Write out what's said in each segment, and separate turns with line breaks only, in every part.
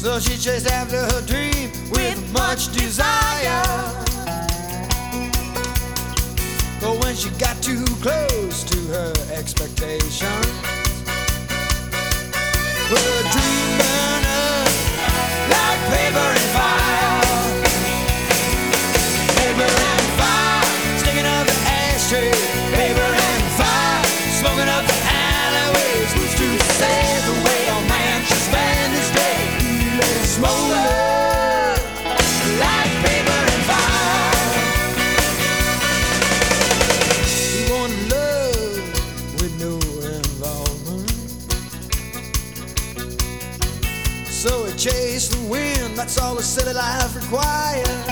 So she chased after her dream with much desire. But when she got too close to her expectations, well, her dream burned up like paper and fire. Paper and fire, sticking up the ashtray. Paper and fire, smoking up the alleyways. Who's to say the way a man should spend his day? Let it smolder like paper and fire. You want love with no involvement, so it chased the wind. That's all a city life requires.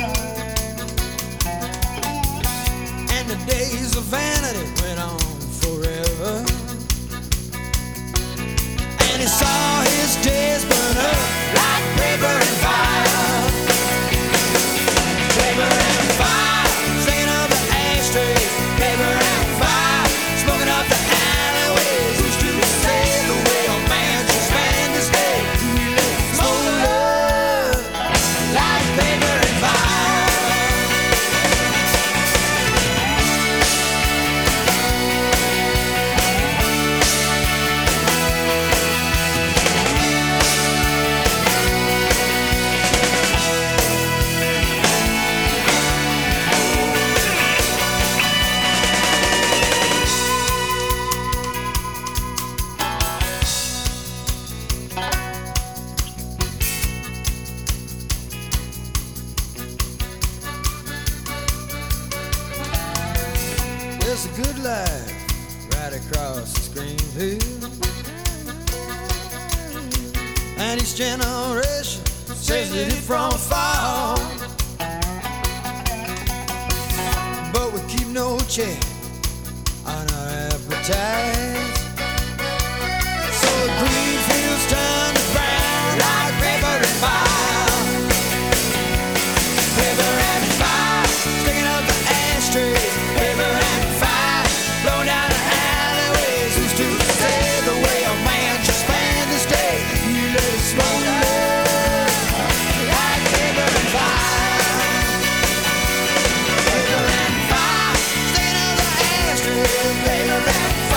And the days of vanity went on forever. And he saw his days burn up like paper and fire. Paper and fire, sticking up the ashtray. Paper and fire, smoking up the alleyways. Who's to say the way a man should spend his day? Smolder like paper and fire. There's a good life right across the screen here, and each generation says it from afar. But we keep no check on our appetite, so the green fields turn to brown like paper and fire. Paper and fire, sticking up the ashtrays. Paper and fire, blow down the alleyways. Who's to say the way a man should spend his day? You let it smolder like paper and fire. Paper and fire, sticking up the ashtrays. Paper and